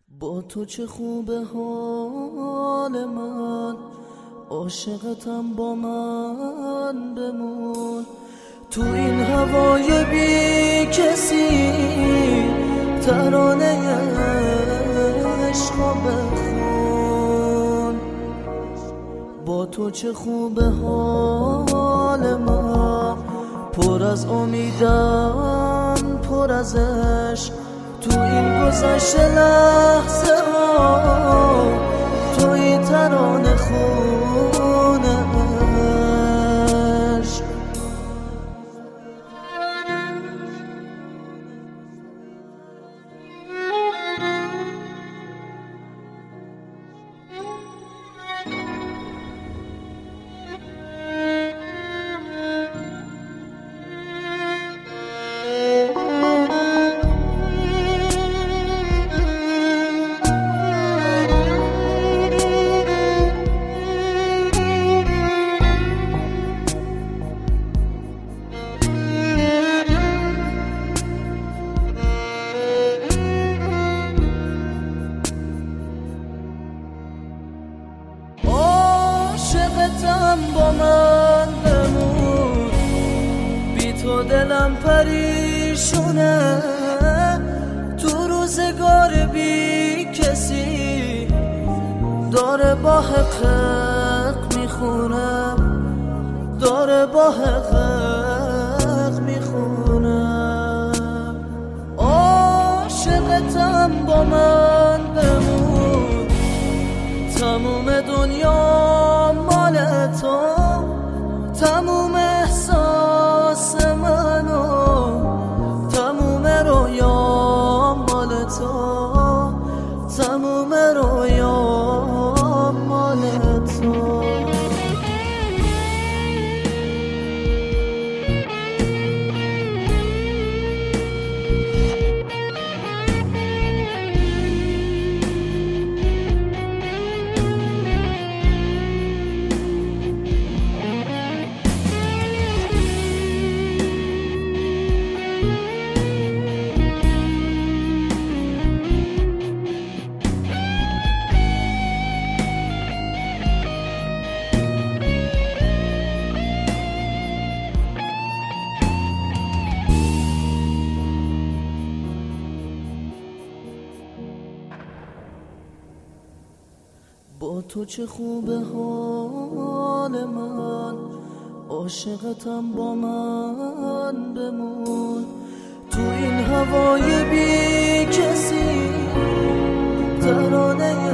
با تو چه خوبه حال من، عاشقتم با من بمون. تو این هوای بی کسی ترانه عشقا بخون. با تو چه خوبه حال من، پر از امیدم پر از عشق. تو این گذشت لحظه ها توی ترانه خونه عشق. عاشقتم با من بمون، بی تو دلم پریشونه. تو روزگار بی کسی داره با حقق میخونم، داره با حقق میخونم. عاشقتم با من بمون، تموم دنیا مال تو، تموم احساس منو، تموم رویا مال تو، تموم رویا مال تو. با تو چه خوبه حال من، عاشقتم با من بمون. تو این هوای بی کسی ترانه